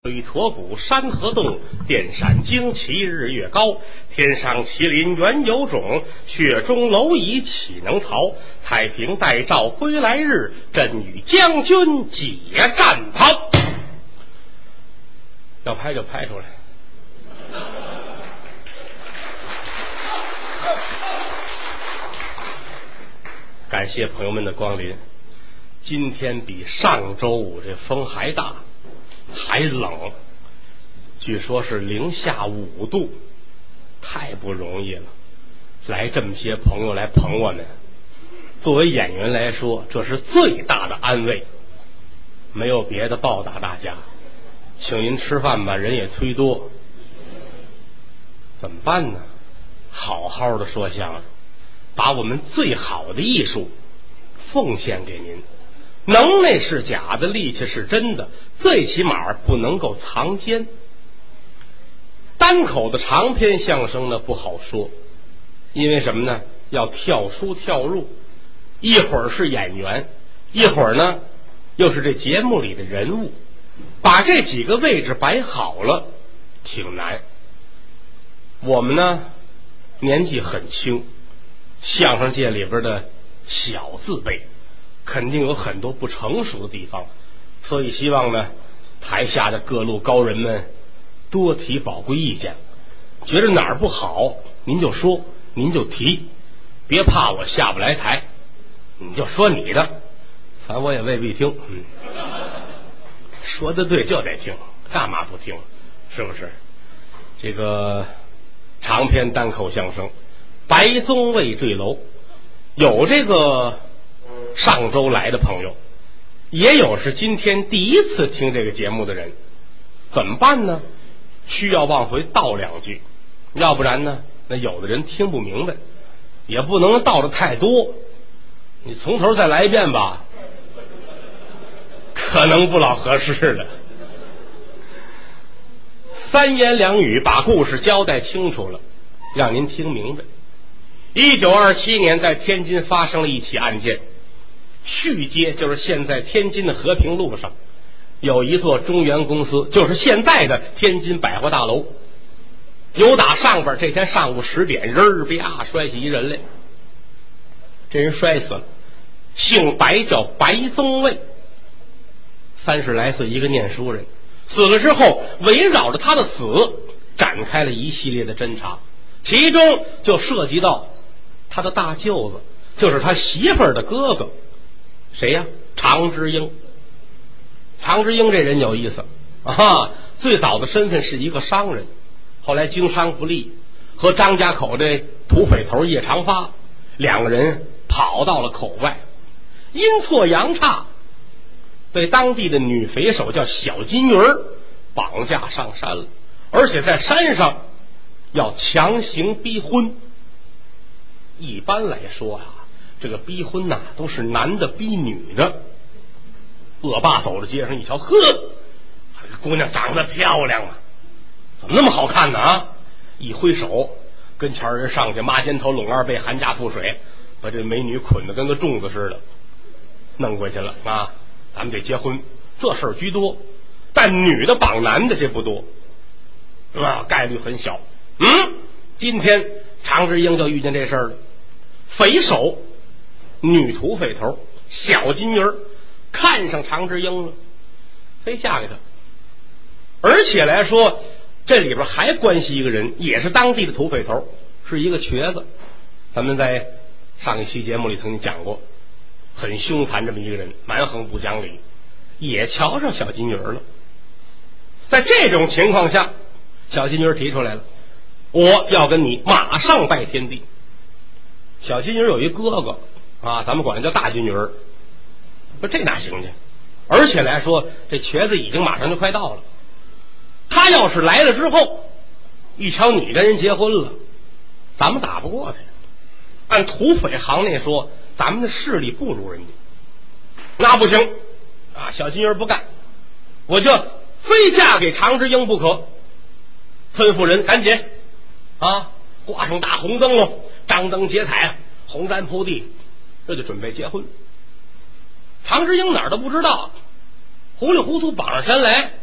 北驼谷山河洞，电闪惊旗日月高。天上麒麟原有种，雪中蝼蚁岂能逃？太平待诏归来日，朕与将军解战袍。要拍就拍出来。感谢朋友们的光临。今天比上周五这风还大，还冷，据说是零下5度，太不容易了。来这么些朋友来捧我们，作为演员来说，这是最大的安慰。没有别的报答大家，请您吃饭吧，人也忒多，怎么办呢？好好的说相声，把我们最好的艺术奉献给您。能耐是假的，力气是真的，最起码不能够藏奸。单口的长篇相声呢不好说，因为什么呢？要跳出跳入，一会儿是演员，一会儿呢又是这节目里的人物，把这几个位置摆好了挺难。我们呢年纪很轻，相声界里边的小字辈，肯定有很多不成熟的地方，所以希望呢台下的各路高人们多提宝贵意见，觉得哪儿不好您就说，您就提，别怕我下不来台，你就说你的，反正我也未必听。说的对就得听，干嘛不听？是不是？这个长篇单口相声白宗卫坠楼，有这个上周来的朋友，也有是今天第一次听这个节目的人，怎么办呢？需要往回倒2句，要不然呢那有的人听不明白，也不能倒的太多，你从头再来一遍吧，可能不老合适了。3言2语把故事交代清楚了，让您听明白。1927年在天津发生了一起案件，续街就是现在天津的和平路上有一座中原公司，就是现在的天津百货大楼，有打上边这天上午10点，人啪摔起一人来，这人摔死了，姓白叫白宗卫，30来岁一个念书人，死了之后围绕着他的死展开了一系列的侦查，其中就涉及到他的大舅子，就是他媳妇儿的哥哥，谁呀？常之英。常之英这人有意思啊，最早的身份是一个商人，后来经商不利，和张家口这土匪头叶长发2个人跑到了口外，阴错阳差被当地的女匪首叫小金鱼儿绑架上山了，而且在山上要强行逼婚。一般来说啊，这个逼婚呐都是男的逼女的。恶霸走到街上一瞧，呵，这姑娘长得漂亮啊，怎么那么好看呢啊？一挥手，跟前人上去，抹肩头拢2背，寒家覆水，把这美女捆得跟个粽子似的弄过去了啊！咱们得结婚，这事儿居多，但女的绑男的这不多啊，概率很小。今天常之英就遇见这事儿了，匪首女土匪头小金鱼儿看上常之英了，非嫁给他。而且来说，这里边还关系一个人，也是当地的土匪头，是一个瘸子。咱们在上一期节目里曾经讲过，很凶残这么一个人，蛮横不讲理，也瞧上小金鱼了。在这种情况下，小金鱼提出来了，我要跟你马上拜天地。小金鱼有一哥哥啊，咱们管他叫大金鱼，不，这哪行去？而且来说，这瘸子已经马上就快到了，他要是来了之后一瞧你跟人结婚了，咱们打不过他。按土匪行内说，咱们的势力不如人家，那不行啊！小金鱼不干，我就非嫁给常之英不可。吩咐人赶紧啊，挂上大红灯笼，张灯结彩，红毡铺地，这就准备结婚。常之英哪儿都不知道，糊里糊涂绑上山来，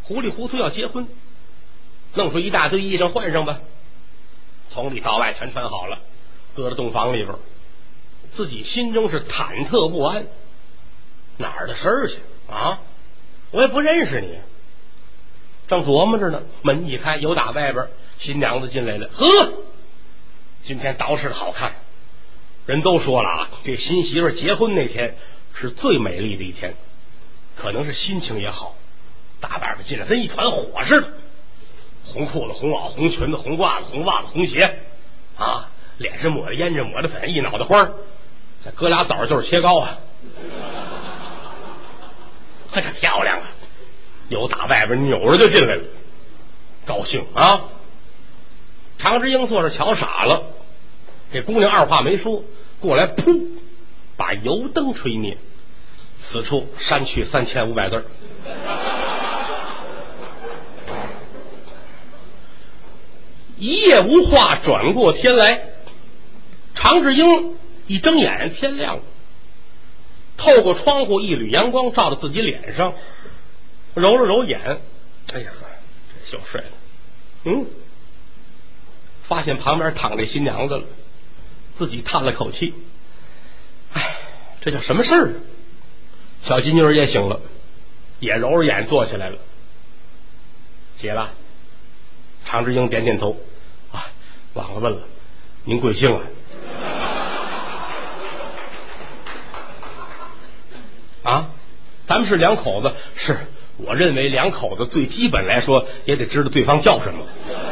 糊里糊涂要结婚，弄出一大堆衣裳换上吧，从里到外全穿好了，搁到洞房里边，自己心中是忐忑不安。哪儿的事儿去啊？我也不认识你。正琢磨着呢，门一开，有打外边新娘子进来了。呵，今天捯饬的好看。人都说了啊，这新媳妇结婚那天是最美丽的一天，可能是心情也好，大外边进来跟一团火似的，红裤子、红袄、红裙子、红褂子、红袜子、红鞋啊，脸上抹的胭脂，抹的粉，一脑袋花，再搁俩枣就是切糕啊，可这漂亮啊！有打外边扭着就进来了，高兴啊！常之英坐着瞧傻了，这姑娘二话没说，过来噗，把油灯吹灭，此处删去3500字。一夜无话，转过天来，常志英一睁眼，天亮了，透过窗户一缕阳光照到自己脸上，揉了揉眼，哎呀，这就睡了。发现旁边躺着新娘子了，自己叹了口气，哎，这叫什么事儿？小金女也醒了，也揉着眼坐起来了。起了。常志英点点头，啊，忘了问了，您贵姓啊？啊，咱们是两口子，是我认为两口子最基本来说也得知道对方叫什么。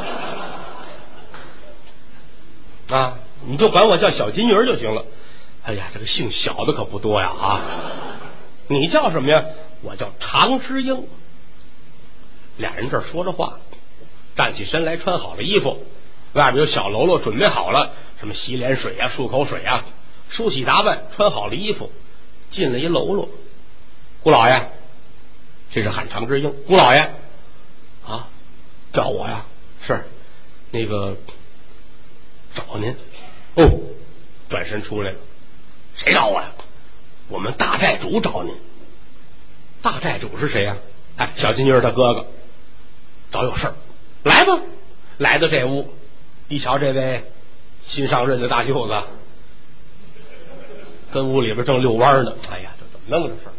啊，你就管我叫小金鱼就行了。哎呀，这个姓小的可不多呀啊！你叫什么呀？我叫常之英。俩人这儿说着话，站起身来，穿好了衣服，外边有小喽啰准备好了，什么洗脸水啊、漱口水啊，梳洗打扮，穿好了衣服，进了一喽啰。姑老爷，这是喊常之英。姑老爷啊，找我呀？是那个找您。哦，转身出来了。谁找我呀？我们大寨主找您。大寨主是谁呀？哎，小金鱼他哥哥，找有事儿。来吧，来到这屋，一瞧这位新上任的大舅子，跟屋里边正遛弯呢。哎呀，这怎么弄这事儿？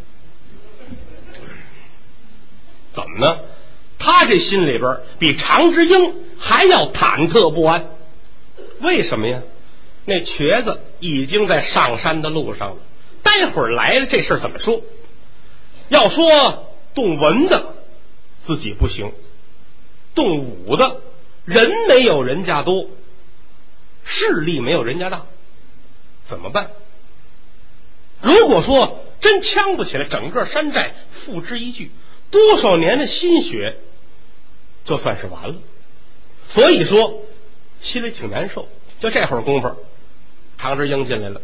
怎么呢？他这心里边比常之英还要忐忑不安。为什么呀？那瘸子已经在上山的路上了，待会儿来了，这事儿怎么说？要说动文的自己不行，动武的人没有人家多，势力没有人家大，怎么办？如果说真呛不起来，整个山寨付之一炬，多少年的心血就算是完了。所以说心里挺难受。就这会儿功夫，常之英进来了。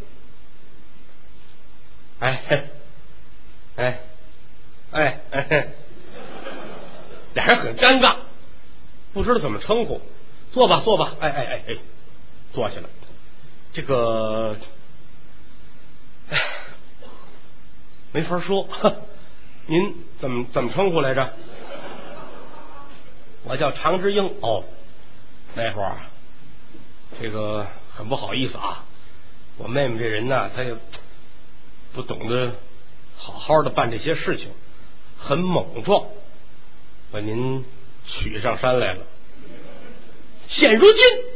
哎嘿，哎哎哎嘿，俩人很尴尬，不知道怎么称呼。坐吧坐吧，哎哎哎哎，坐下了。这个哎没法说，您怎么称呼来着？我叫常之英。哦，那会儿这个很不好意思啊，我妹妹这人呢，她也不懂得好好的办这些事情，很莽撞，把您娶上山来了。现如今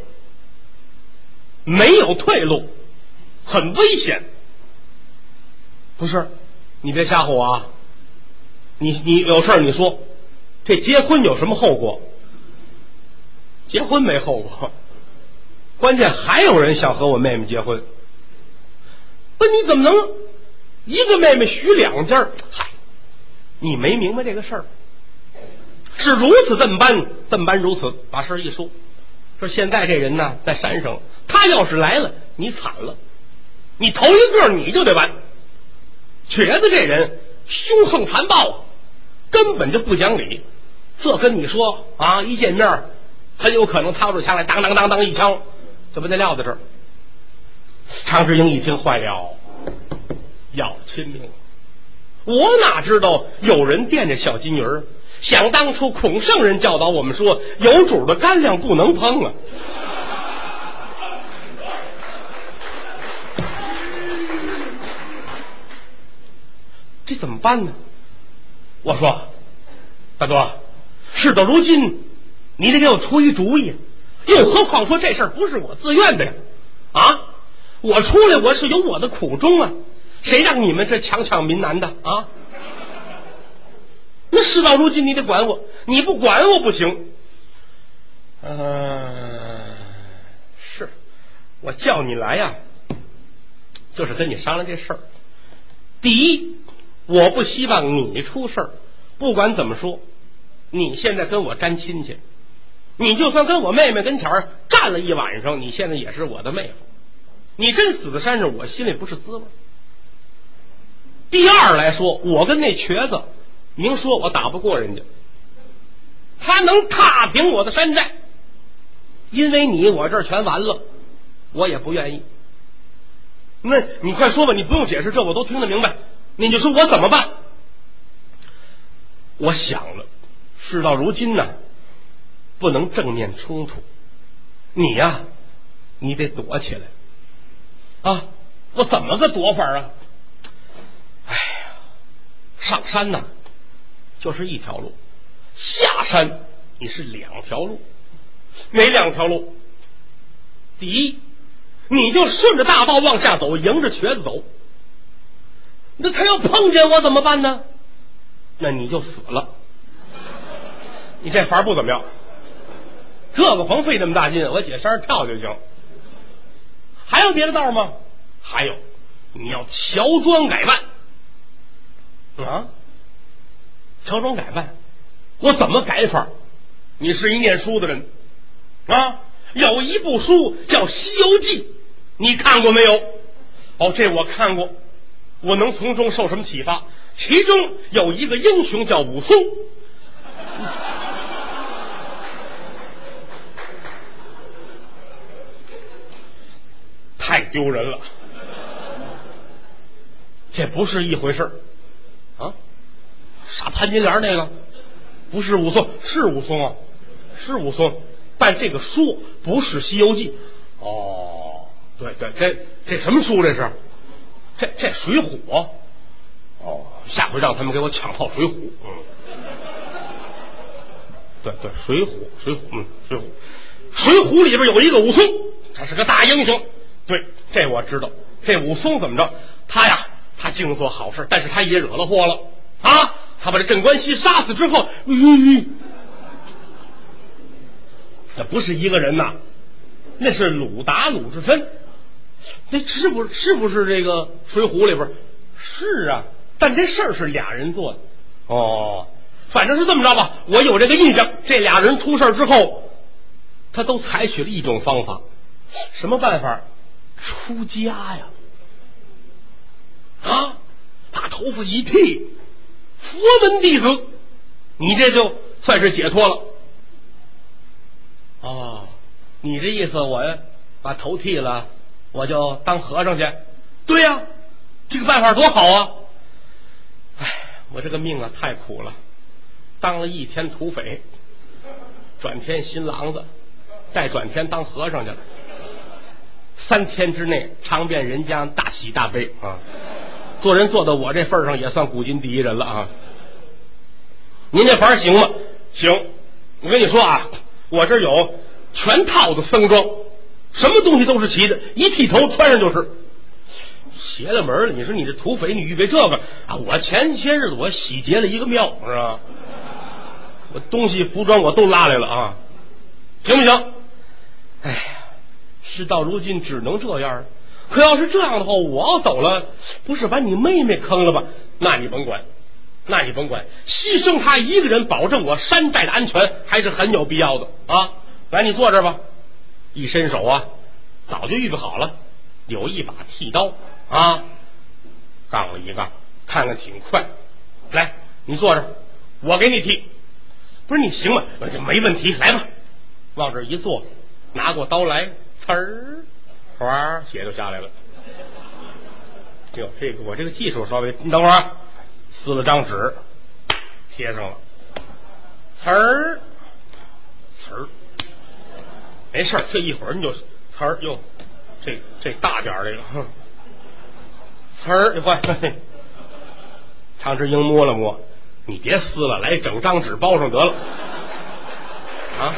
没有退路，很危险。不是，你别吓唬我啊！你有事你说，这结婚有什么后果？结婚没后果，关键还有人想和我妹妹结婚。不，你怎么能一个妹妹许两家？嗨，你没明白这个事儿，是如此这么般如此。把事一说，说现在这人呢在山上，他要是来了，你惨了，你头一个你就得完。瘸子这人凶横残暴啊，根本就不讲理。这跟你说啊，一见面很有可能掏出枪来，当当当当一枪就把他撂在这儿。常之英一听，坏了，要亲命！我哪知道有人惦着小金鱼儿？ 想当初孔圣人教导我们说，有主的干粮不能碰啊。这怎么办呢？我说，大哥，事到如今，你得给我出一主意。又何况说这事儿不是我自愿的呀，啊，我出来我是有我的苦衷啊，谁让你们这强抢民男的啊？那事到如今你得管我，你不管我不行。是我叫你来呀，就是跟你商量这事儿。第一，我不希望你出事儿，不管怎么说，你现在跟我沾亲戚，你就算跟我妹妹跟前儿站了一晚上，你现在也是我的妹夫，你真死在山上，我心里不是滋味。第二来说，我跟那瘸子明说我打不过人家，他能踏平我的山寨，因为你我这儿全完了，我也不愿意。那你快说吧，你不用解释，这我都听得明白，你就说我怎么办。我想了，事到如今呢，不能正面冲突，你呀，你得躲起来啊！我怎么个躲法啊？哎呀，上山呢就是一条路，下山你是两条路。哪两条路？第一，你就顺着大道往下走，迎着瘸子走。那他要碰见我怎么办呢？那你就死了。你这法不怎么样，这个甭费那么大劲，我解山上跳就行。还有别的道吗？还有，你要乔装改扮啊！乔装改扮，我怎么改法？你是一念书的人啊，有一部书叫《西游记》，你看过没有？哦，这我看过。我能从中受什么启发？其中有一个英雄叫武松，太丢人了，这不是一回事啊！杀潘金莲那个不是武松，是武松啊，是武松，但这个书不是《西游记》。哦，对对，这什么书这是？这水浒哦，下回让他们给我抢套水浒。对，水浒，水浒里边有一个武松，他是个大英雄。对，这我知道。这武松怎么着？他净做好事，但是他也惹了祸了啊！他把这镇关西杀死之后，那不是一个人呐，那是鲁达鲁智深。这是不是这个水浒里边？是啊，但这事儿是俩人做的。哦，反正是这么着吧，我有这个印象，这俩人出事之后，他都采取了一种方法。什么办法？出家呀！啊，把头发一剃，佛门弟子，你这就算是解脱了。哦，你这意思，我把头剃了，我就当和尚去？对呀，这个办法多好啊！哎，我这个命啊太苦了，当了一天土匪，转天新郎子，再转天当和尚去了。3天之内尝遍人间大喜大悲啊！做人做到我这份上，也算古今第一人了啊！您这法行吗？行，我跟你说啊，我这有全套的僧装，什么东西都是齐的，一剃头穿上就是。邪了门了！你说你这土匪，你预备这个啊？我前些日子我洗劫了一个庙，是吧？我东西服装我都拉来了啊，行不行？哎呀，事到如今只能这样。可要是这样的话，我要走了，不是把你妹妹坑了吧？那你甭管，牺牲她一个人保证我山寨的安全，还是很有必要的啊！来，你坐这儿吧。一伸手啊，早就预备好了，有一把剃刀啊，杠了一杠，看看挺快。来，你坐这儿，我给你剃。不是你行吗？这没问题，来吧。往这一坐，拿过刀来，呲儿，哗，血就下来了。哟，这个我这个技术稍微，你等会儿，撕了张纸，贴上了。 儿，没事，这一会儿你就哟，这大点这个，你快，常志英摸了摸，你别撕了，来整张纸包上得了，啊。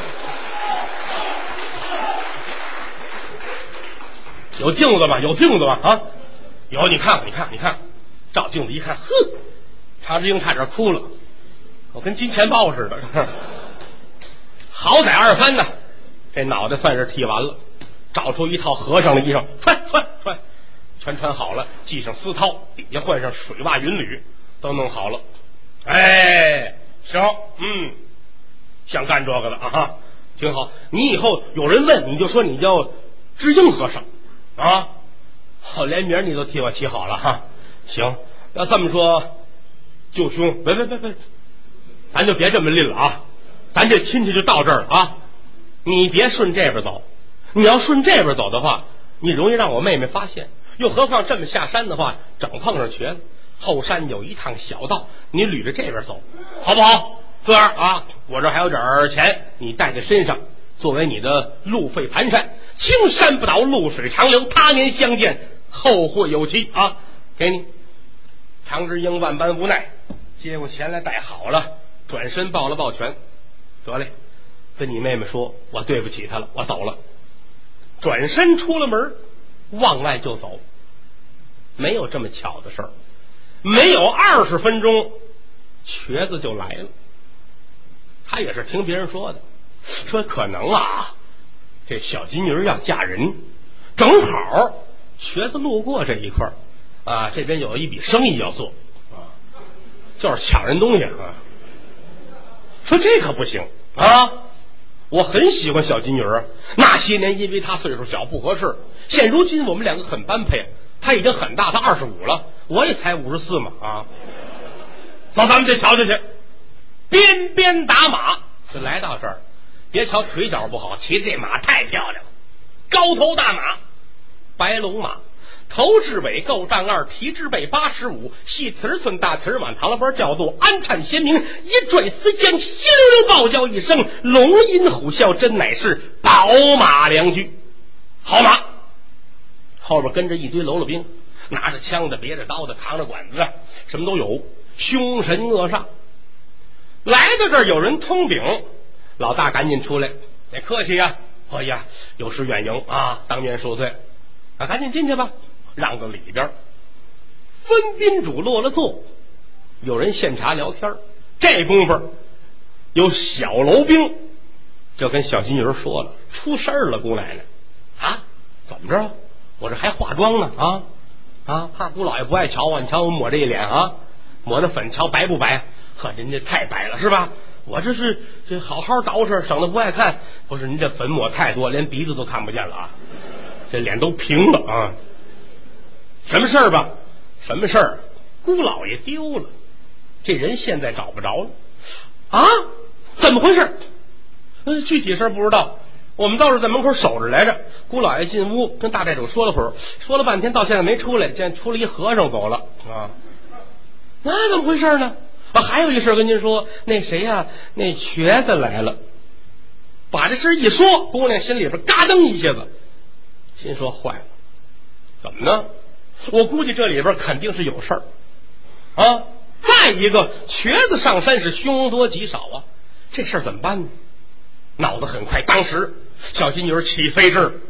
有镜子吧？啊，有，你看，照镜子一看，呵，常志英差点哭了，我跟金钱豹似的。好歹二番呢，这脑袋算是剃完了，找出一套和尚的衣裳，穿，全穿好了，系上丝绦，底下换上水袜云履，都弄好了。哎，行，想干这个的啊，挺好。你以后有人问，你就说你叫知英和尚。啊，好，连名你都替我起好了哈。行，要这么说，舅兄，别，咱就别这么吝了啊，咱这亲戚就到这儿了啊。你别顺这边走，你要顺这边走的话，你容易让我妹妹发现。又何况这么下山的话，整碰上瘸了。后山有一趟小道，你捋着这边走，好不好？这样啊，我这还有点钱，你带在身上，作为你的路费盘缠。青山不倒，露水长流，他年相见，后会有期啊！给你。常志英万般无奈，接过钱来带好了，转身抱了抱拳，得嘞，跟你妹妹说，我对不起她了，我走了。转身出了门，往外就走。没有这么巧的事儿，没有20分钟，瘸子就来了。他也是听别人说的，说可能啊。这小金鱼要嫁人，正好瘸子路过这一块啊，这边有一笔生意要做啊，就是抢人东西啊。说这可不行啊！我很喜欢小金鱼，那些年因为他岁数小不合适，现如今我们两个很般配。他已经很大，他25了，我也才54嘛啊。走，咱们这瞧瞧去，边边打马就来到这儿。别瞧腿脚不好，骑这马太漂亮了，高头大马，白龙马，头至尾够丈2，蹄至背85，细词寸大词满，唐了班叫做安颤鲜明，一拽丝将，心流暴叫一声，龙吟虎啸，真乃是宝马良驹。好马，后边跟着一堆喽啰兵，拿着枪的，别着刀的，扛着管子的，什么都有，凶神恶煞。来到这儿有人通禀，老大赶紧出来，别客气呀！哎呀，有失远迎啊，当面受罪啊，赶紧进去吧，让到里边。分宾主落了座，有人献茶聊天。这功夫有小楼兵就跟小金鱼说了，出事儿了，姑奶奶啊，怎么着？我这还化妆呢啊，怕姑老爷不爱瞧我，你瞧我抹这一脸啊，抹的粉，瞧白不白？呵，人家太白了是吧？我这是这好好捯饬，省得不爱看。不是您这粉抹太多，连鼻子都看不见了啊，这脸都平了啊。什么事儿吧？什么事儿？姑老爷丢了，这人现在找不着了啊？怎么回事？具体事儿不知道。我们倒是在门口守着来着。姑老爷进屋跟大寨主说了会儿，说了半天，到现在没出来。现在出了一和尚走了啊。那怎么回事呢？还有一事跟您说，那谁呀，那瘸子来了。把这事一说，姑娘心里边嘎噔一下子，心说坏了，怎么呢？我估计这里边肯定是有事儿啊。再一个，瘸子上山是凶多吉少啊，这事儿怎么办呢？脑子很快，当时小金鱼起飞智，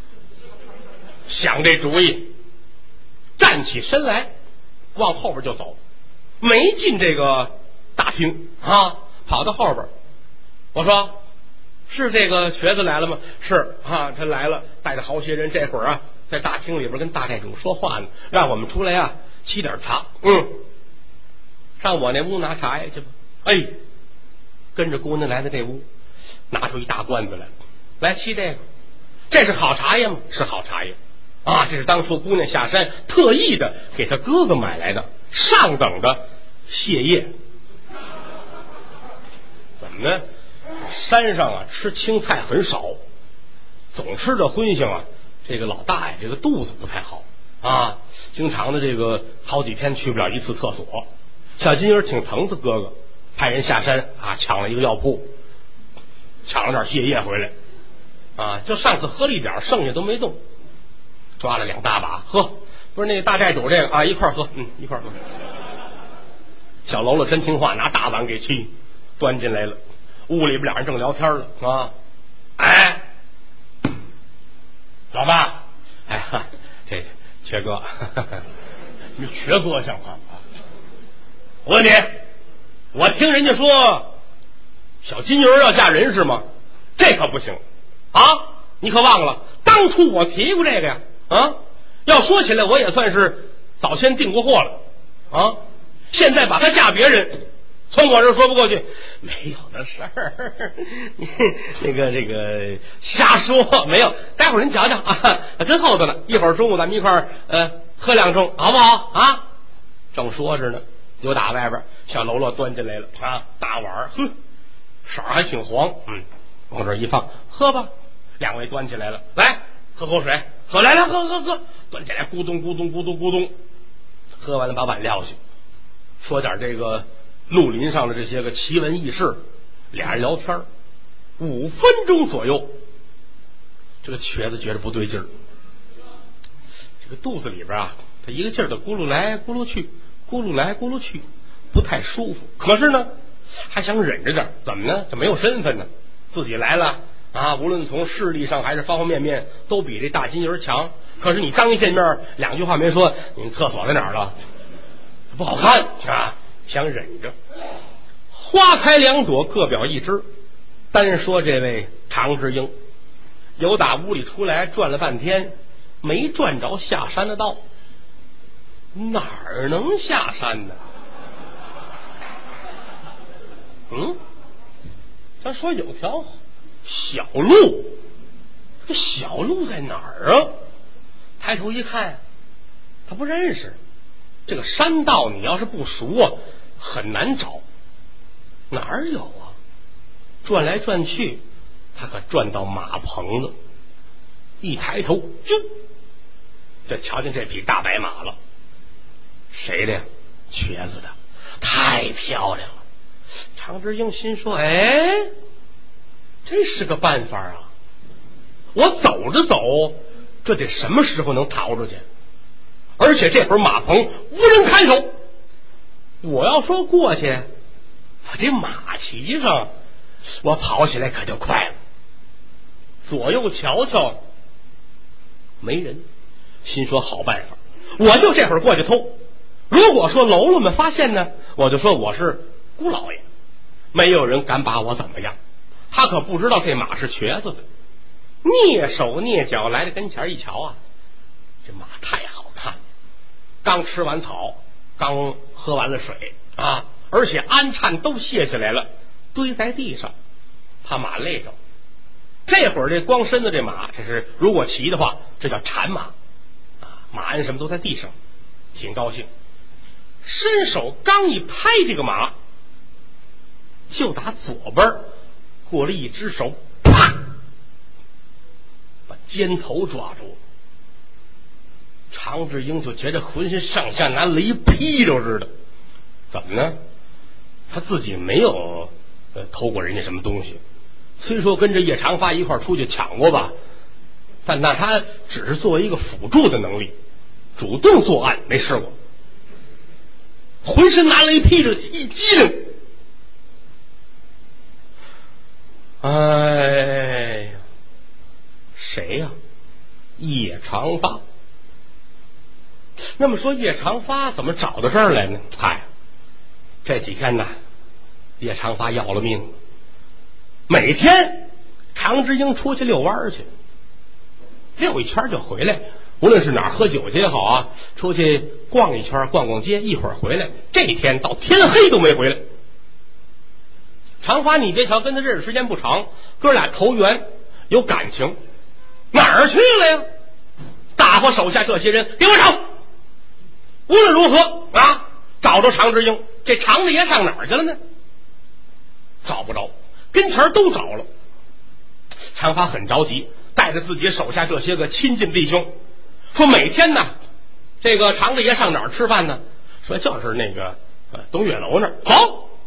想这主意，站起身来，往后边就走。没进这个大厅啊，跑到后边。我说是这个瘸子来了吗？是啊，他来了，带着好些人。这会儿啊，在大厅里边跟大寨主说话呢，让我们出来啊，沏点茶。上我那屋拿茶叶去吧。哎，跟着姑娘来的这屋，拿出一大罐子来沏这个。这是好茶叶吗？是好茶叶啊，这是当初姑娘下山特意的给她哥哥买来的上等的泻叶。怎么呢？山上啊吃青菜很少，总吃着荤腥啊，这个老大爷这个肚子不太好啊，经常的这个好几天去不了一次厕所。小金鱼挺疼他哥哥派人下山啊，抢了一个药铺，抢了点泻液回来啊，就上次喝了一点，剩下都没动，抓了2大把喝，不是那个大寨主这个啊，一块喝，一块喝。小喽啰真听话，拿大碗给沏，端进来了。屋里边俩人正聊天了啊，哎，老爸，哎哈，这瘸哥，你瘸哥像话吗？我问你，我听人家说小金鱼要嫁人是吗？这可不行啊！你可忘了当初我提过这个呀？啊，要说起来我也算是早先订过货了啊！现在把她嫁别人，从我这说不过去，没有的事儿。这个瞎说没有，待会儿您瞧瞧啊，真厚道呢。一会儿中午咱们一块儿喝2盅，好不好啊？正说着呢，有打外边小喽啰端进来了啊，大碗，色儿还挺黄，往这一放，喝吧。2位端起来了，来喝口水，喝来喝，端起来咕咚咕咚咕咚咕咚，喝完了把碗撂下，说点这个绿林上的这些个奇闻异事，俩人聊天5分钟左右，这个瘸子觉得不对劲儿，这个肚子里边啊，他一个劲儿的咕噜来咕噜去，咕噜来咕噜去，不太舒服。可是呢，还想忍着点，怎么呢？这没有身份呢，自己来了啊，无论从势力上还是方方面面，都比这大金人强。可是你刚一见面，2句话没说，你厕所在哪儿了？不好看啊，想忍着。花开2朵，各表一枝。单说这位常志英，由打屋里出来转了半天，没转着下山的道。哪儿能下山呢？咱说有条小路，这小路在哪儿啊？抬头一看，他不认识。这个山道你要是不熟啊，很难找。哪儿有啊？转来转去，他可转到马棚子，一抬头，就瞧见这匹大白马了。谁的呀？瘸子的，太漂亮了。常志英心说：“哎，这是个办法啊！我走着走，这得什么时候能逃出去？而且这会儿马棚无人看守，我要说过去，我这马骑上，我跑起来可就快了。左右瞧瞧，没人，心说好办法，我就这会儿过去偷。如果说喽啰们发现呢，我就说我是姑老爷，没有人敢把我怎么样。他可不知道这马是瘸子的，蹑手蹑脚来到跟前一瞧啊，这马太好看了，刚吃完草，刚喝完了水啊，而且鞍颤都卸下来了，堆在地上，怕马累着。这会儿这光身子这马，这是如果骑的话，这叫缠马啊，马鞍什么都在地上，挺高兴。伸手刚一拍这个马，就打左边过了一只手，啪，把肩头抓住。常志英就觉得浑身上下拿雷劈着似的。怎么呢？他自己没有偷过人家什么东西，虽说跟着叶长发一块出去抢过吧，但那他只是作为一个辅助的能力，主动作案没试过。浑身拿雷劈着，一激灵，哎呀，谁呀？叶长发。那么说叶长发怎么找到这儿来呢？这几天呢，叶长发要了命了。每天常志英出去遛弯去，遛一圈就回来，无论是哪儿喝酒去也好啊，出去逛一圈逛逛街，一会儿回来。这一天到天黑都没回来。长发你别瞧跟他认识时间不长，哥俩投缘有感情，哪儿去了呀？大伙手下这些人给我找，无论如何啊，找着常志英。这常大爷上哪儿去了呢？找不着，跟前都找了。常发很着急，带着自己手下这些个亲近弟兄，说每天呢，这个常大爷上哪儿吃饭呢？说就是那个东岳楼那儿。好，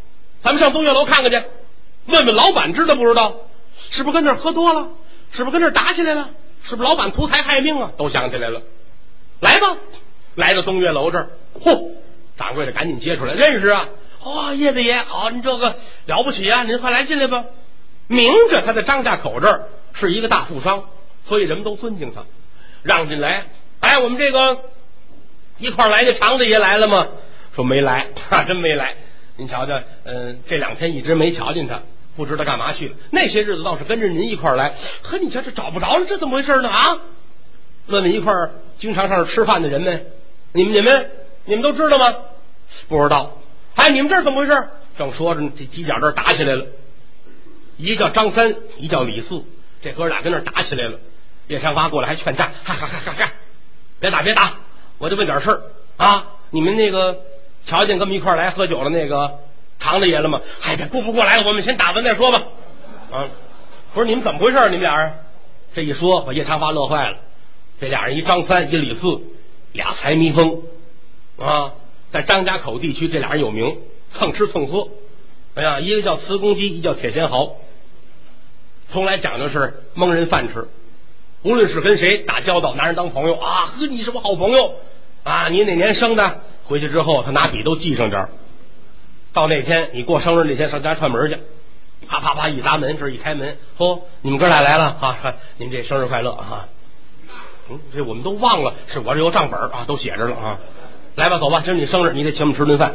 咱们上东岳楼看看去，问问老板知道不知道？是不是跟那儿喝多了？是不是跟那儿打起来了？是不是老板图财害命啊？都想起来了。来吧，来到东岳楼这儿，嚯，掌柜的赶紧接出来，认识啊！哦，叶子爷好，您这个了不起啊！您快来进来吧。明着他在张家口这儿是一个大富商，所以人们都尊敬他，让进来。哎，我们这个一块来的常子爷来了吗？说没来，真没来。您瞧瞧，这2天一直没瞧见他，不知道干嘛去了。那些日子倒是跟着您一块来，可你瞧这找不着了，这怎么回事呢？啊！问问一块经常上这吃饭的人们，你们都知道吗？不知道。哎，你们这儿怎么回事？正说着，这犄角这儿打起来了。一个叫张三，一叫李四，这哥俩跟那儿打起来了。叶长发过来还劝架，别打，我就问点事儿啊！你们那个瞧见跟我们一块来喝酒了那个常大爷了吗？哎，这顾不过来了，我们先打完再说吧。啊，不是你们怎么回事？你们俩人这一说，把叶长发乐坏了。这俩人一张三一李四，俩财迷疯啊！在张家口地区，这俩人有名，蹭吃蹭喝。哎呀，一个叫瓷公鸡，一叫铁贤豪，从来讲究是蒙人饭吃。无论是跟谁打交道，拿人当朋友啊，呵，你是我好朋友啊！你哪年生的？回去之后，他拿笔都记上点儿。到那天你过生日那天上家串门去，啪啪啪一砸门，这一开门，哦，你们哥俩来了啊！您这生日快乐啊！这我们都忘了，是我这有账本啊，都写着了啊。来吧，走吧，今儿你生日，你得请我们吃顿饭。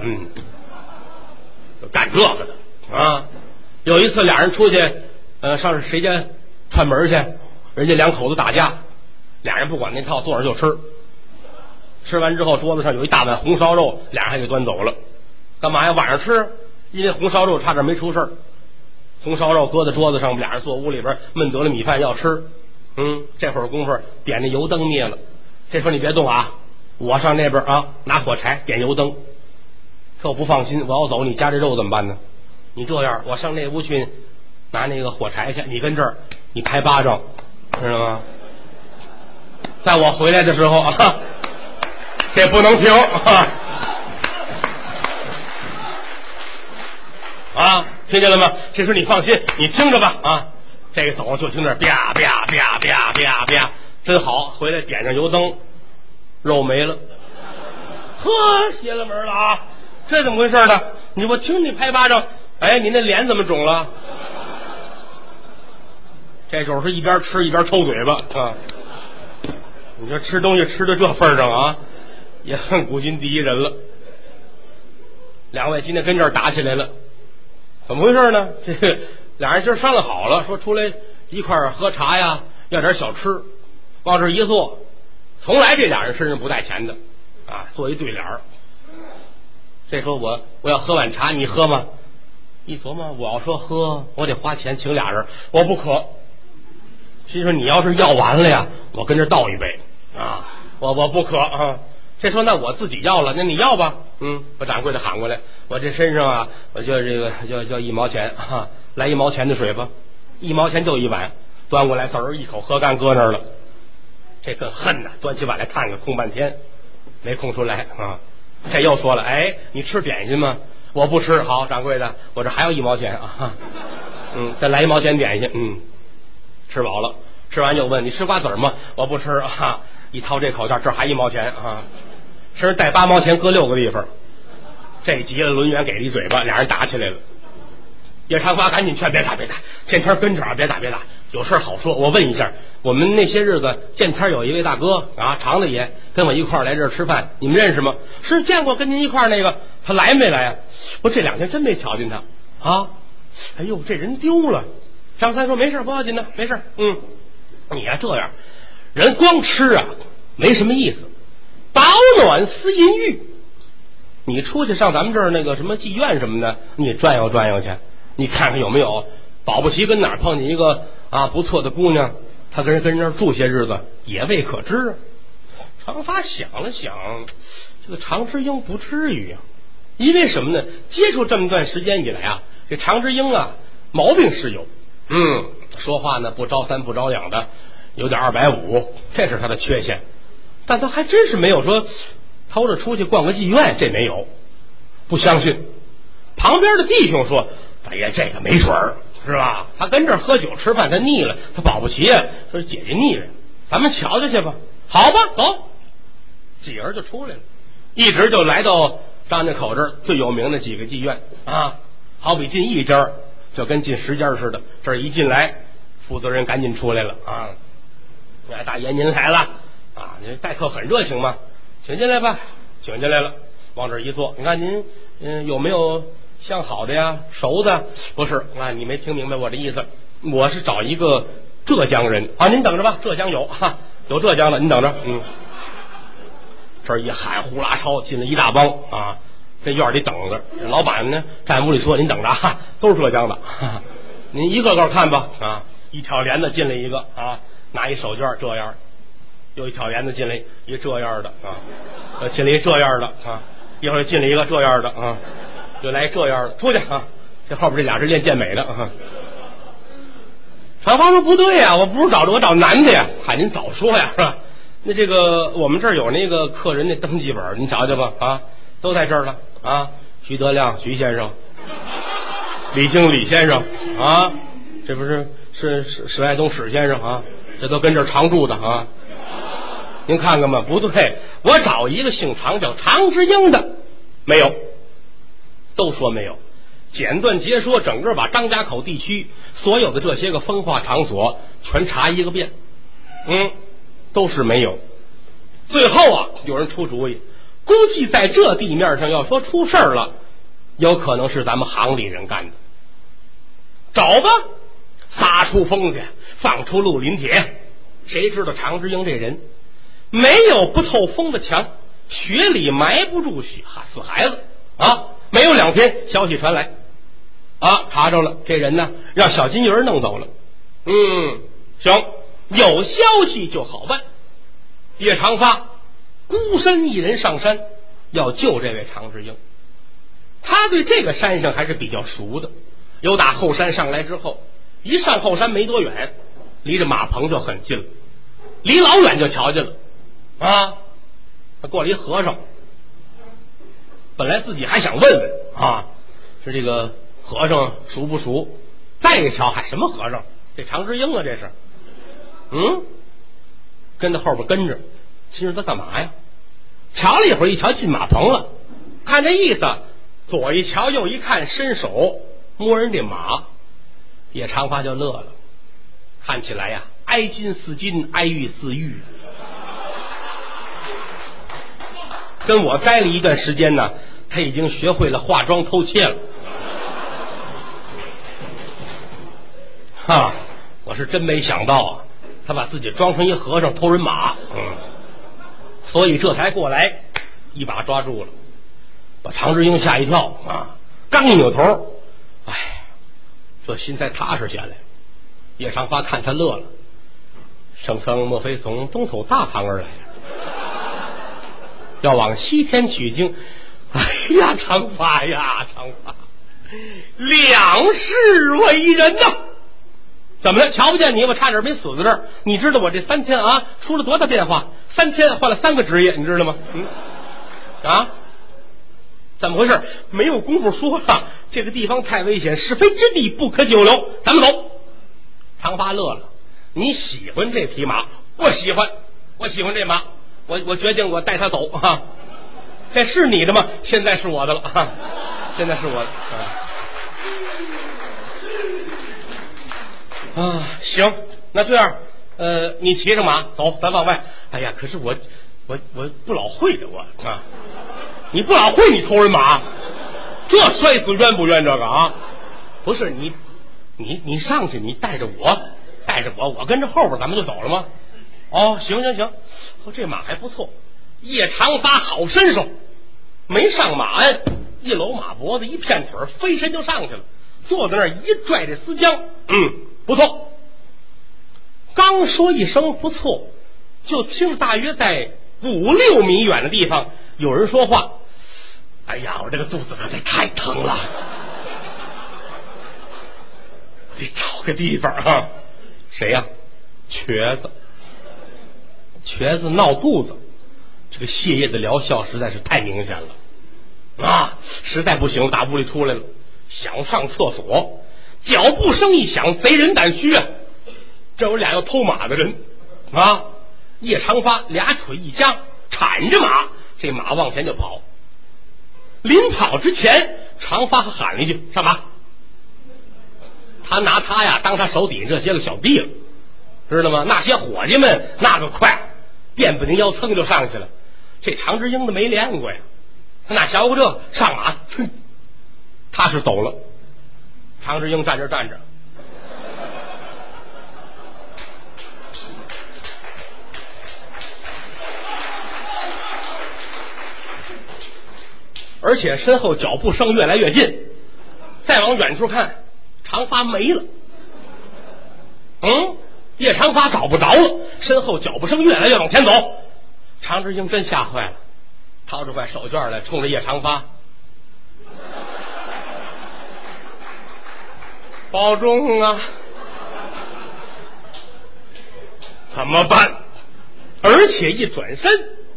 干这个的啊！有一次俩人出去，上谁家串门去，人家两口子打架，俩人不管那套，坐着就吃。吃完之后，桌子上有一大碗红烧肉，俩人还给端走了。干嘛呀？晚上吃，因为红烧肉差点没出事儿。红烧肉搁在桌子上，俩人坐屋里边焖得了米饭要吃。这会儿功夫点那油灯灭了，这时候你别动啊，我上那边啊拿火柴点油灯。可我不放心，我要走，你夹这肉怎么办呢？你这样，我上那屋去拿那个火柴去，你跟这儿你拍巴掌，知道吗？在我回来的时候啊，这不能停啊，听见了吗？这时候你放心，你听着吧啊。这个走就听着啪啪啪啪啪啪，真好！回来点上油灯，肉没了，呵，邪了门了啊！这怎么回事呢？我听你拍巴掌，哎，你那脸怎么肿了？这时候是一边吃一边抽嘴巴啊！你说吃东西吃到这份上啊，也算古今第一人了。两位今天跟这儿打起来了，怎么回事呢？这个俩人今儿商量好了，说出来一块儿喝茶呀，要点小吃，往这一坐，从来这俩人身上不带钱的啊，做一对联儿。这说我要喝碗茶，你喝吗？一琢磨，我要说喝，我得花钱请俩人，我不渴。心说你要是要完了呀，我跟这倒一杯啊，我不渴啊。这说那我自己要了，那你要吧。把掌柜的喊过来，我这身上啊，我就这个叫1毛钱啊，来1毛钱的水吧，1毛钱就一碗，端过来滋儿一口喝干，搁那儿了。这更恨呐，端起碗来看看，空半天没空出来啊。这又说了，哎，你吃点心吗？我不吃。好，掌柜的，我这还有1毛钱啊。再来1毛钱点心。吃饱了，吃完又问你吃瓜子吗？我不吃啊。一掏这口袋，这还1毛钱啊。身上带8毛钱，搁6个地方。这急了，轮圆给了一嘴巴，俩人打起来了。叶长发赶紧劝，别打，见天跟着啊，别打，有事好说。我问一下，我们那些日子见天有一位大哥啊，常大爷跟我一块儿来这儿吃饭，你们认识吗？是见过，跟您一块儿那个，他来没来呀？我这2天真没瞧见他啊。哎呦，这人丢了。张三说没事，不要紧的，没事。你呀这样，人光吃啊没什么意思，保暖思淫欲。你出去上咱们这儿那个什么妓院什么的，你也转悠转悠去，你看看有没有，保不齐跟哪儿碰见一个啊不错的姑娘，他跟人那儿住些日子也未可知啊。常发想了想，这个常之英不至于啊，因为什么呢？接触这么段时间以来啊，这常之英啊毛病是有，说话呢不着三不着两的，有点250，这是他的缺陷。但他还真是没有说偷着出去逛个妓院，这没有。不相信， 旁边的弟兄说：“大爷，这个没准儿，是吧？他跟这儿喝酒吃饭，他腻了，他保不齐啊。说姐姐腻了，咱们瞧瞧去吧。好吧，走。”几人就出来了，一直就来到张家口这儿最有名的几个妓院啊，好比进一家就跟进10家似的。这儿一进来，负责人赶紧出来了啊！哎，大爷您来了啊！您待客很热情嘛，请进来吧，请进来了，往这儿一坐。你看您有没有相好的呀？熟的？不是啊，你没听明白我的意思，我是找一个浙江人啊，您等着吧，浙江有哈，有浙江的，您等着。这儿一喊，呼啦超进了一大帮啊，这院里等着。老板呢站屋里说：“您等着啊，都是浙江的，您一个个看吧啊。”一挑帘子进来一个啊，拿一手绢这样，又一挑帘子进来一这样的啊，进来一这样的啊，一会儿进来一个这样的啊，又来这样的，出去啊！这后边这俩是练健美的啊。长发说：“不对呀，我不是找男的呀。”喊您早说呀，是吧？那这个我们这儿有那个客人的登记本，您瞧瞧吧啊，都在这儿了啊。徐德亮徐先生，李经李先生啊，这不是史爱东史先生啊，这都跟这儿常住的啊。您看看吧，不对，我找一个姓常叫常之英的，没有，都说没有。简短截说，整个把张家口地区所有的这些个风化场所全查一个遍，都是没有。最后啊，有人出主意，估计在这地面上要说出事儿了，有可能是咱们行里人干的。找吧，撒出风去，放出绿林铁，谁知道常之英这人没有不透风的墙，雪里埋不住死孩子啊！没有2天，消息传来啊，查着了，这人呢让小金鱼弄走了。行，有消息就好办。叶长发孤身一人上山，要救这位常之英。他对这个山上还是比较熟的，由打后山上来之后，一上后山没多远，离着马棚就很近了，离老远就瞧见了啊。他过来一和尚，本来自己还想问问啊，是这个和尚熟不熟？再一瞧，还什么和尚？这常之英啊，这是跟在后边跟着，心说他干嘛呀？瞧了一会儿，一瞧进马棚了，看这意思，左一瞧右一看，伸手摸人这马，叶长发就乐了，看起来呀，挨金似金，挨玉似玉，跟我待了一段时间呢，他已经学会了化妆偷窃了。哈，我是真没想到啊，他把自己装成一和尚偷人马，所以这才过来一把抓住了，把常之英吓一跳啊！刚一扭头，这心才踏实下来。叶长发看他乐了，圣僧莫非从东土大唐而来，要往西天取经？哎呀，长发呀，长发，两世为人呐！怎么了？瞧不见你，我差点没死在这儿。你知道我这3天啊，出了多大变化？3天换了3个职业，你知道吗？怎么回事？没有功夫说了，这个地方太危险，是非之地，不可久留。咱们走。长发乐了，你喜欢这匹马？我喜欢，我喜欢这马。我决定我带他走啊。这是你的吗？现在是我的了啊，现在是我的行，那这样，你骑着马走，咱往外。哎呀，可是我不老会的，你不老会，你偷人马，这摔死冤不冤？这个啊，不是你上去，你带着我，我跟着后边，咱们就走了吗？行，这马还不错。叶长发好身手，没上马鞍，一搂马脖子，一片腿，飞身就上去了，坐在那儿一拽这丝缰，不错。刚说一声不错，就听大约在5-6米远的地方有人说话：“哎呀，我这个肚子可太疼了，得找个地方啊。”谁呀？瘸子闹肚子，这个泻液的疗效实在是太明显了。 啊，实在不行，打屋里出来了，想上厕所，脚步声一响，贼人胆虚啊！这有俩要偷马的人啊！叶长发俩腿一夹，铲着马，这马往前就跑。临跑之前，长发还喊了一句：“上马！”他拿他呀当他手底下这些个小弟了，知道吗？那些伙计们那个快，垫不宁腰蹭就上去了。这常志英的没练过呀，他哪学过这上马？他是走了，常志英站着站着。而且身后脚步声越来越近，再往远处看，长发没了。叶长发找不着了，身后脚步声越来越往前走。常志英真吓坏了，掏出块手绢来，冲着叶长发：“保重啊！”怎么办？而且一转身，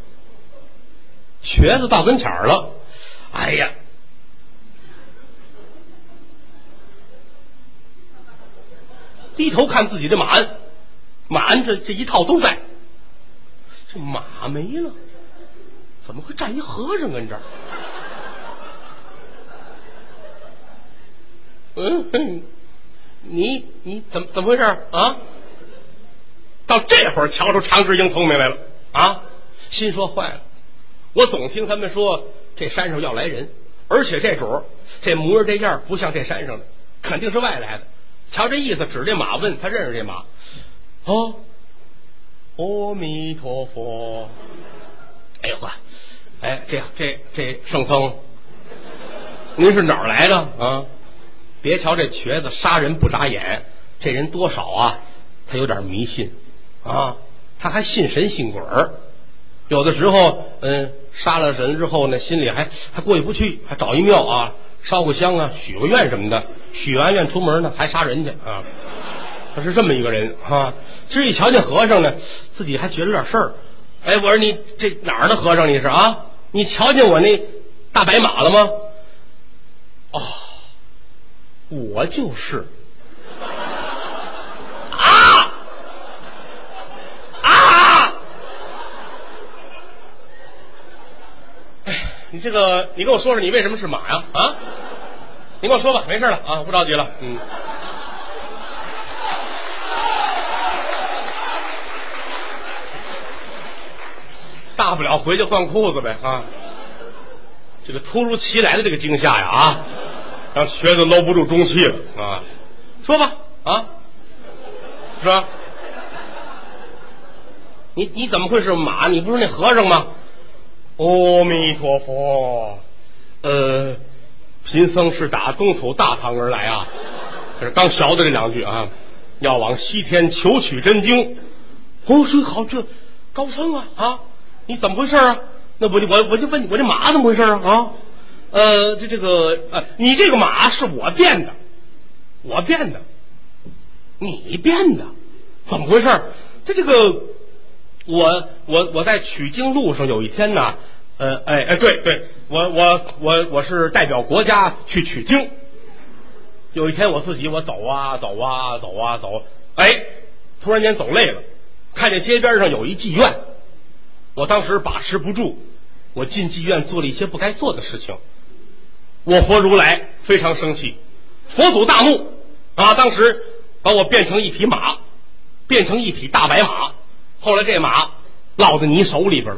瘸子到跟前了。哎呀，低头看自己的马鞍，马鞍这一套都在，这马没了，怎么会站一和尚跟这儿？你怎么回事啊？到这会儿瞧出常志英聪明来了啊！心说坏了，我总听他们说这山上要来人，而且这主这模样这样不像这山上的，肯定是外来的。瞧这意思，指这马问他认识这马。哦，阿弥陀佛。哎呦呵，哎，这圣僧，您是哪儿来的啊？别瞧这瘸子杀人不眨眼，这人多少啊，他有点迷信啊，他还信神信鬼儿。有的时候，杀了人之后呢，心里还过意不去，还找一庙啊，烧个香啊，许个愿什么的，许完愿出门呢，还杀人去啊。他是这么一个人啊。这一瞧见和尚呢，自己还觉得有点事儿。哎，我说你这哪儿的和尚你是啊？你瞧见我那大白马了吗？哦，我就是。你这个，你跟我说说，你为什么是马呀？啊，你跟我说吧，没事了啊，不着急了。大不了回去换裤子呗啊。这个突如其来的这个惊吓呀啊，让瘸子搂不住中气了啊。说吧啊，是吧？你怎么会是马？你不是那和尚吗？阿弥陀佛，贫僧是打东土大唐而来啊，这是刚学的这两句啊，要往西天求取真经。哦，说好，这高僧啊，你怎么回事啊？那我就问你，我这马怎么回事啊？你这个马是我变的，你变的，怎么回事？这个。我在取经路上有一天呢，对，我是代表国家去取经。有一天我自己走，突然间走累了，看见街边上有一妓院，我当时把持不住，我进妓院做了一些不该做的事情。我佛如来非常生气，佛祖大怒啊！当时把我变成一匹马，变成一匹大白马。后来这马落在你手里边了。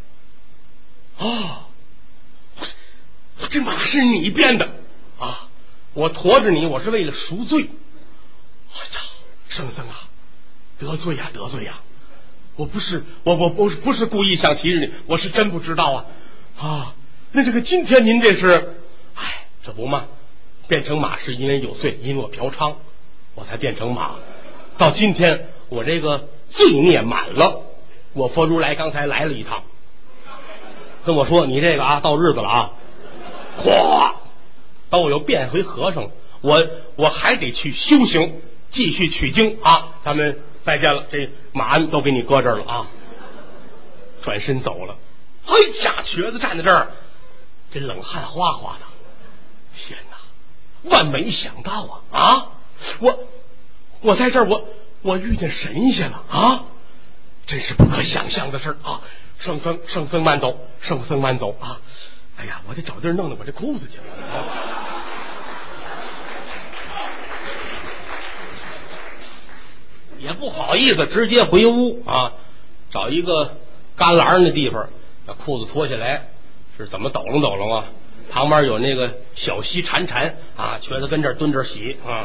啊，这马是你变的啊！我驮着你，我是为了赎罪。哎呀，圣僧啊，得罪呀！我不是故意想提示你，我是真不知道啊！那这个今天您这是，这不嘛，变成马是因为有罪，因为我嫖娼，我才变成马。到今天我这个罪孽满了，我佛如来刚才来了一趟，跟我说你这个到日子了啊，嚯，把我又变回和尚，我还得去修行，继续取经啊！咱们再见了，这马鞍都给你搁这儿了啊！转身走了。哎呀，瘸子站在这儿， 这冷汗哗哗的。天哪，万没想到啊！我在这儿，我遇见神仙了啊！真是不可想象的事啊！圣僧慢走，圣僧慢走啊！哎呀，我得找地儿弄我这裤子去了。也不好意思直接回屋啊，找一个旮旯的地方，把裤子脱下来，是怎么抖楞抖楞啊？旁边有那个小溪潺潺啊，瘸子跟这儿蹲着洗啊。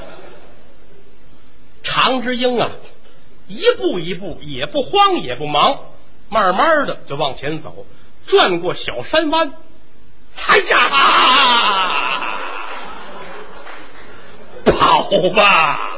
常之英啊，一步一步，也不慌也不忙，慢慢的就往前走，转过小山湾。哎呀，跑吧！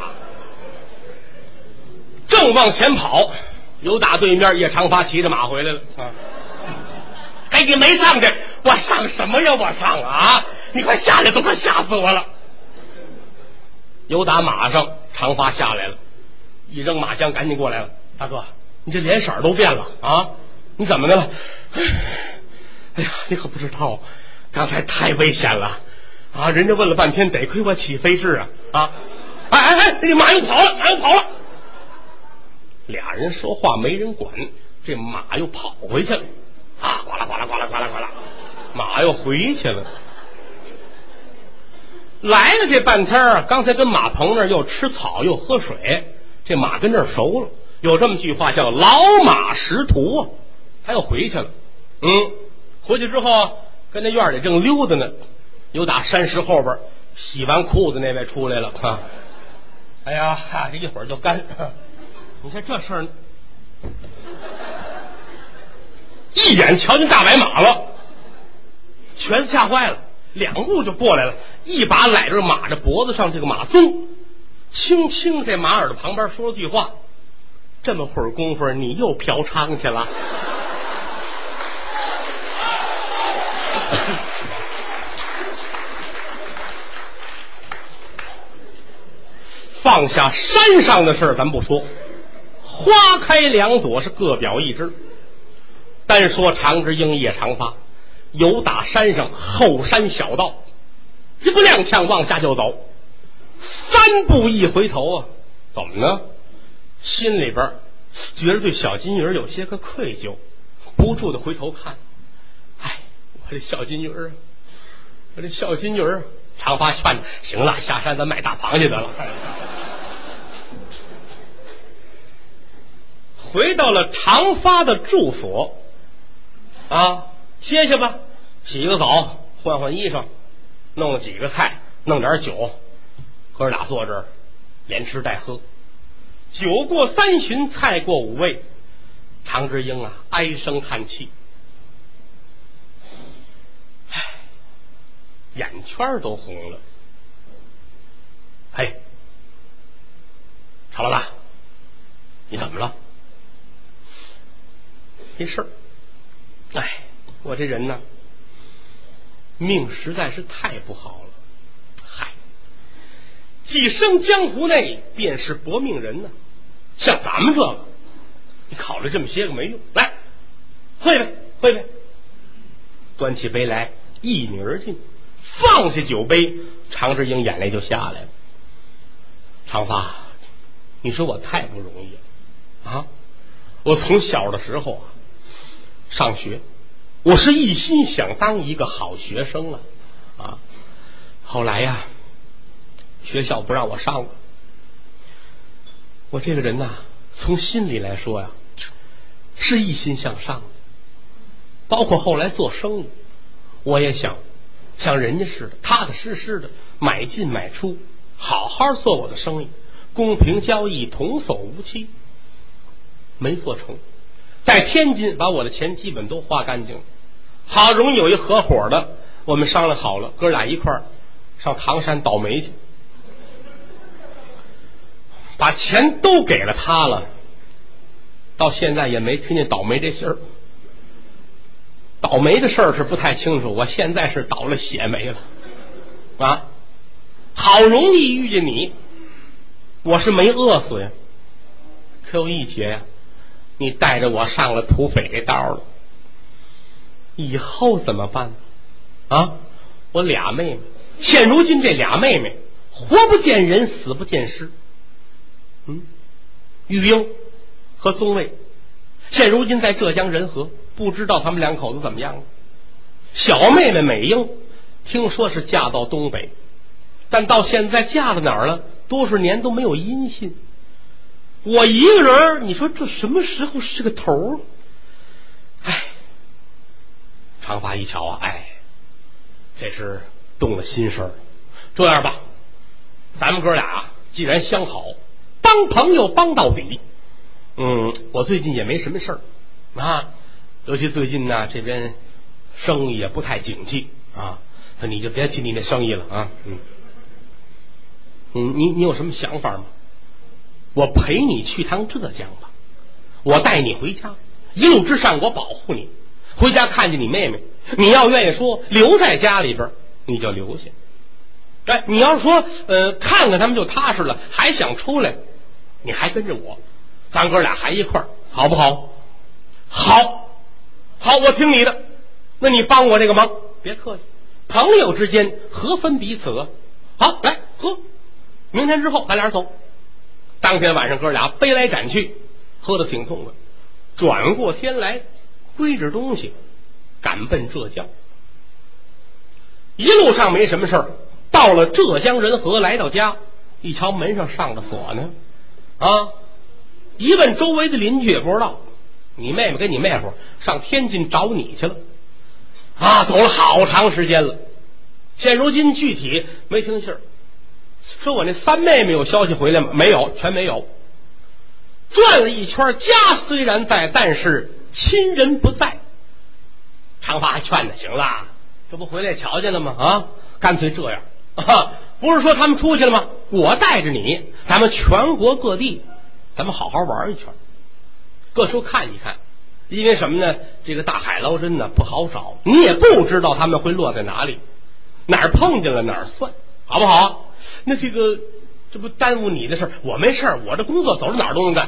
正往前跑，有打对面叶长发骑着马回来了啊！哎，你没上去，我上什么呀？我上啊！你快下来，都快吓死我了！有打马上，长发下来了，一扔马缰，赶紧过来了。大哥，你这脸色都变了啊！你怎么的了？哎呀，你可不知道，刚才太危险了啊！人家问了半天，得亏我起飞智啊！哎，这马又跑了！俩人说话没人管，这马又跑回去了啊！呱啦呱啦呱啦呱啦呱啦，马又回去了。来了这半天，刚才跟马棚那儿又吃草又喝水，这马跟这儿熟了。有这么句话叫老马识途啊，他又回去了。回去之后跟那院里正溜达呢，有打山石后边洗完裤子那位出来了啊！哎呀，这一会儿就干。你看这事儿，一眼瞧见大白马了，全吓坏了，两步就过来了，一把揽着马的脖子上这个马鬃，轻轻在马耳朵旁边说了句话：“这么会儿功夫，你又嫖娼去了。”放下山上的事儿咱不说，花开两朵是各表一枝。单说常之英叶长发，由打山上后山小道，一不踉跄往下就走，三步一回头啊，怎么呢？心里边觉得对小金鱼有些个愧疚，不住的回头看。哎，我这小金鱼啊，我这小金鱼啊！长发劝着，行了，下山咱买大螃蟹得了。回到了长发的住所啊，歇歇吧，洗个澡，换换衣裳，弄了几个菜，弄点酒，哥俩坐这儿连吃带喝。酒过三巡，菜过五味，常之英啊唉声叹气，唉，眼圈都红了。嘿，曹老大，你怎么了？没事儿。哎，我这人呢，命实在是太不好了。嗨，几生江湖内便是薄命人呢。像咱们这个，你考虑这么些个没用。来，喝一杯，喝一杯。端起杯来，一饮而尽。放下酒杯，常之英眼泪就下来了。长发，你说我太不容易了啊！我从小的时候啊，上学，我是一心想当一个好学生了啊。后来呀，学校不让我上了。我这个人呐，从心里来说呀，是一心向上的。包括后来做生意，我也想像人家似的，踏踏实实的买进买出，好好做我的生意，公平交易，童叟无欺。没做成，在天津把我的钱基本都花干净了。好容易有一合伙的，我们商量好了，哥俩一块儿上唐山倒霉去，把钱都给了他了，到现在也没听见倒霉这信儿。倒霉的事儿是不太清楚，我现在是倒了血霉了啊！好容易遇见你，我是没饿死呀，可有一劫呀，你带着我上了土匪这道了，以后怎么办？ 啊，我俩妹妹，现如今这俩妹妹活不见人，死不见尸。玉英和宗卫现如今在浙江仁和，不知道他们两口子怎么样了。小妹妹美英听说是嫁到东北，但到现在嫁到哪儿了，多少年都没有音信。我一个人，你说这什么时候是个头？哎，长发一瞧啊，哎，这是动了心事儿。这样吧，咱们哥俩啊，既然相好，帮朋友帮到底。我最近也没什么事儿啊，尤其最近呢，这边生意也不太景气啊，你就别提你那生意了啊。你有什么想法吗？我陪你去趟浙江吧，我带你回家，一路之上我保护你，回家看见你妹妹，你要愿意说留在家里边，你就留下。哎，你要是说看看他们就踏实了，还想出来，你还跟着我，咱哥俩还一块儿，好不好？好，我听你的。那你帮我这个忙，别客气，朋友之间何分彼此啊？好，来喝，明天之后咱俩走。当天晚上哥俩背来斩去，喝得挺痛快。转过天来，归着东西赶奔浙江。一路上没什么事儿，到了浙江仁和，来到家，一瞧门上上着锁呢。一问周围的邻居也不知道，你妹妹跟你妹夫上天津找你去了走了好长时间了。现如今具体没听信儿。说我那三妹妹有消息回来吗？没有，全没有。转了一圈，家虽然在，但是亲人不在。长发还劝他，行了，这不回来瞧见了吗？干脆这样不是说他们出去了吗？我带着你，咱们全国各地咱们好好玩一圈，各处看一看。因为什么呢？这个大海捞针呢不好找，你也不知道他们会落在哪里，哪儿碰见了哪儿算，好不好？那这不耽误你的事儿，我没事儿，我这工作走到哪儿都能干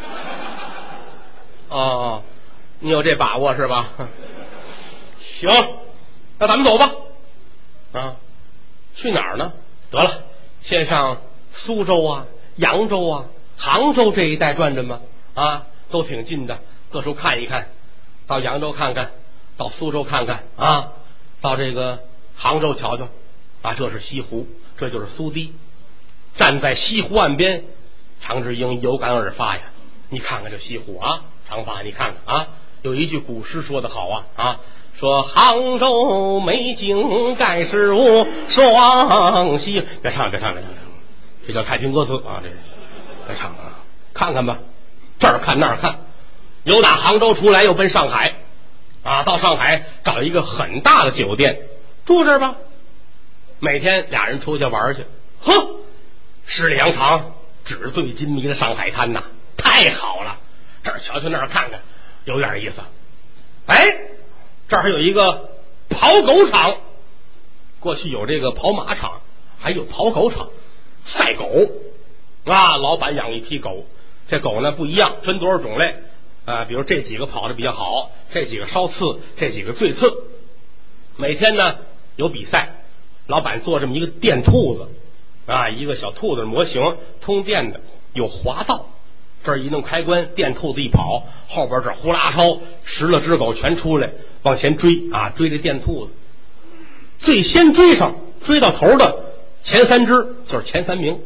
你有这把握是吧？行，那咱们走吧。去哪儿呢？得了，先上苏州啊、扬州啊、杭州这一带转转吧。都挺近的，各处看一看，到扬州看看，到苏州看看到这个杭州瞧瞧这是西湖，这就是苏堤。站在西湖岸边，常志英有感而发呀，你看看这西湖长发你看看有一句古诗说得好说杭州美景盖世无双溪。别唱，这叫太平歌词这别唱看看吧，这儿看那儿看，由打杭州出来又奔上海到上海找一个很大的酒店住这儿吧。每天俩人出去玩去，十里洋场，纸醉金迷的上海滩太好了，这儿瞧瞧那儿看看，有点意思。这儿还有一个跑狗场，过去有这个跑马场，还有跑狗场，赛狗老板养一批狗，这狗呢不一样，分多少种类比如这几个跑得比较好，这几个稍次，这几个最次。每天呢有比赛，老板做这么一个电兔子一个小兔子模型，通电的，有滑道，这儿一弄开关，电兔子一跑，后边这呼啦超10来只狗全出来往前追追这电兔子。最先追上追到头的前3只就是前3名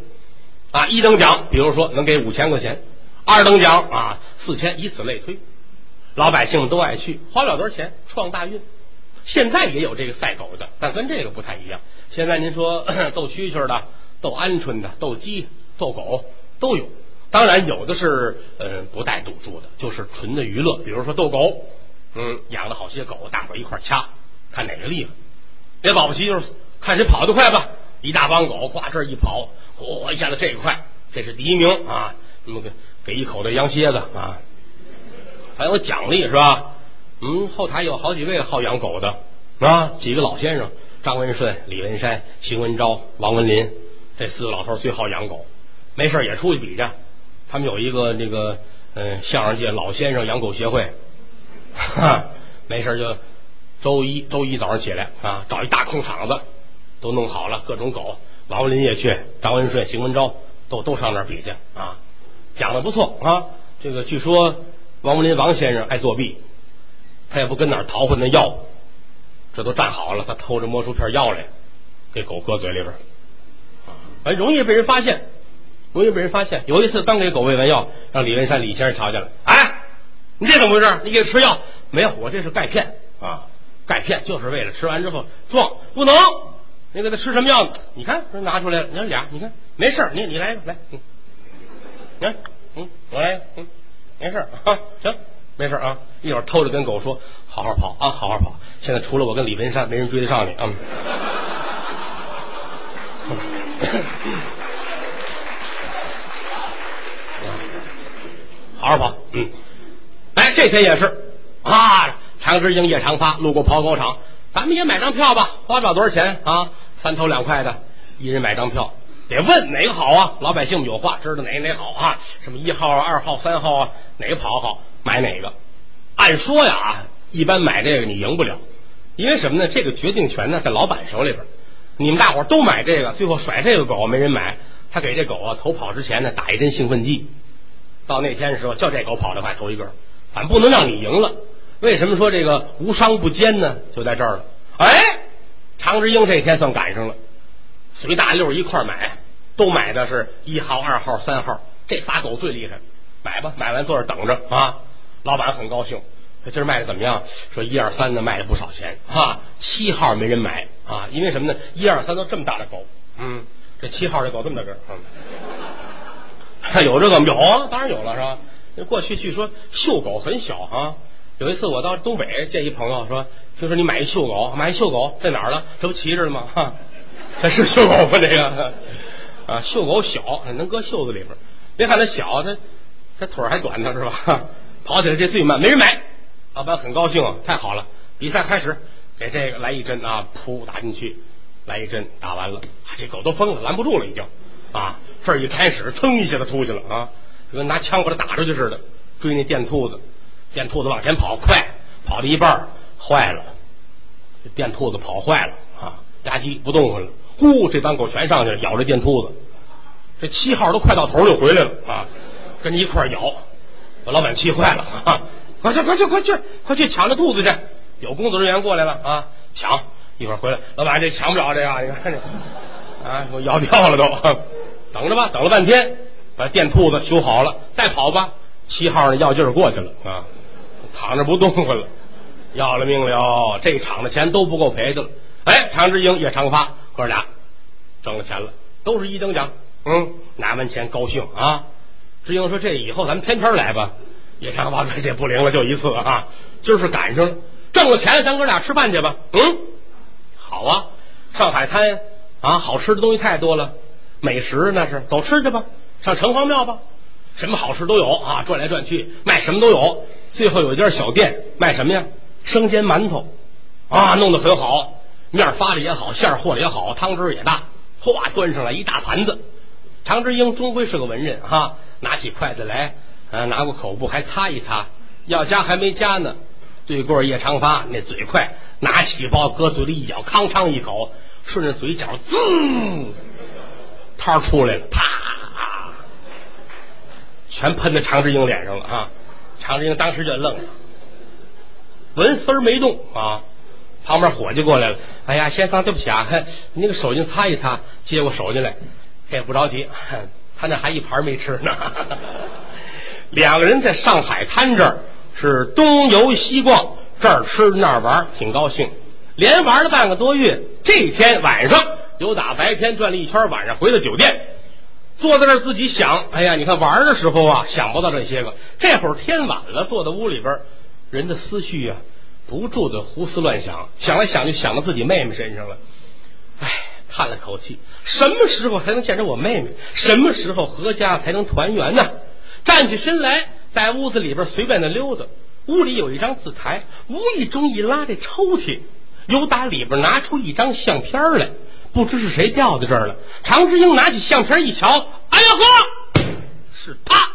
1等奖比如说能给5000块钱，2等奖4000，以此类推。老百姓们都爱去，花不了多少钱，创大运。现在也有这个赛狗的，但跟这个不太一样。现在您说斗蛐蛐的、斗鹌鹑的、斗鸡、斗狗都有，当然有的是不带赌注的，就是纯的娱乐。比如说斗狗，养了好些狗，大伙一块掐，看哪个厉害。别保不齐就是看谁跑得快吧，一大帮狗挂这儿一跑，一下子这个快，这是第一名那么给一口的羊蝎子还有奖励是吧？后台有好几位好养狗的几个老先生，张文顺、李文山、邢文昭、王文林，这4个老头最好养狗，没事也出去比去。他们有一个那个相声界老先生养狗协会没事就周一早上起来啊，找一大空场子，都弄好了，各种狗，王文林也去，张文顺、邢文昭都上那儿比去啊，讲的不错啊。这个据说王文林王先生爱作弊，他也不跟哪儿淘换那药，这都站好了，他偷着摸出片药来，给狗搁嘴里边啊，容易被人发现。有一次刚给狗喂完药，让李文山李先生瞧见了，哎，你这怎么回事？你给它吃药没有？我这是钙片啊，钙片就是为了吃完之后壮，不能。你给他吃什么药？你看，拿出来了，你看俩，你看没事，你来一个，来，来，我来一个，没事啊，行，没事啊。一会儿偷着跟狗说，好好跑啊，好好跑。现在除了我跟李文山，没人追得上你啊。好好跑，哎，这天也是啊，常之英、叶长发路过跑狗场，咱们也买张票吧，花不了多少钱啊，3头2块的，一人买张票，得问哪个好啊？老百姓们有话，知道哪好啊？什么1号啊、2号、3号啊，哪个跑好，买哪个。按说呀，一般买这个你赢不了，因为什么呢？这个决定权呢在老板手里边，你们大伙都买这个，最后甩这个狗没人买，他给这狗啊投跑之前呢打一针兴奋剂。到那天的时候，叫这狗跑得快头一个，反正不能让你赢了。为什么说这个无商不奸呢？就在这儿了。哎，常之英这天算赶上了，随大溜一块买，都买的是1号、2号、3号，这仨狗最厉害，买吧，买完坐这等着啊。老板很高兴，今儿卖的怎么样？说1、2、3呢卖了不少钱啊，7号没人买啊，因为什么呢？1、2、3都这么大的狗，这7号这狗这么大个有这个有啊，当然有了是吧？过去据说秀狗很小啊。有一次我到东北见一朋友说，听说你买一秀狗，在哪儿了？这不骑着了吗？哈，这是秀狗吗？这个啊，秀狗小能搁袖子里边，别看它小，它腿还短呢是吧？跑起来这最慢，没人买。老板很高兴啊，太好了！比赛开始，给这个来一针啊，噗打进去，来一针打完了，这狗都疯了，拦不住了已经啊！这一开始，噌一下子出去了啊，就跟拿枪把它打出去似的，追那电兔子往前跑，快跑到一半坏了，这电兔子跑坏了啊，吧唧不动弹了，呼，这帮狗全上去了，咬这电兔子，这7号都快到头就回来了啊，跟着一块咬，把老板气坏了啊！快去抢这兔子去！有工作人员过来了啊，抢！一会儿回来，老板这抢不着这个，你看这啊，我咬掉了都，等着吧，等了半天，把电兔子修好了，再跑吧。7号的药劲儿过去了啊，躺着不动弹了，要了命了！这场的钱都不够赔的了。哎，常之英、叶长发哥俩挣了钱了，都是1等奖。拿完钱高兴啊！之英说：“这以后咱们天天来吧。”叶长发说：“这不灵了，就一次啊，今儿是赶上了，挣了钱，咱哥俩吃饭去吧。”好啊，上海滩啊，好吃的东西太多了，美食那是走吃去吧，上城隍庙吧，什么好吃都有啊，转来转去卖什么都有。最后有一家小店卖什么呀？生煎馒头啊，弄得很好，面发的也好，馅和的也好，汤汁也大，哗端上来一大盘子。常之英终归是个文人哈，拿起筷子来，拿过口布还擦一擦，要夹还没夹呢。对过叶长发那嘴快，拿起包搁嘴里一咬，康嘡一口，顺着嘴角滋，汤出来了，啪，全喷在常之英脸上了啊！常之英当时就愣了，纹丝没动啊。旁边伙计过来了，哎呀，先生对不起啊，你那个手巾擦一擦，接过手巾来，这不着急，他那还一盘没吃呢。两个人在上海滩这儿是东游西逛，这儿吃那儿玩，挺高兴，连玩了半个多月。这天晚上由打白天转了一圈，晚上回到酒店，坐在这儿自己想，哎呀，你看玩的时候啊想不到这些个，这会儿天晚了，坐在屋里边，人的思绪啊不住的胡思乱想，想来想就想到自己妹妹身上了。哎，叹了口气，什么时候才能见着我妹妹？什么时候阖家才能团圆呢？站起身来，在屋子里边随便的溜达。屋里有一张字台，无意中一拉这抽屉，由打里边拿出一张相片来，不知是谁掉在这儿了。常之英拿起相片一瞧，哎呀呵，是他。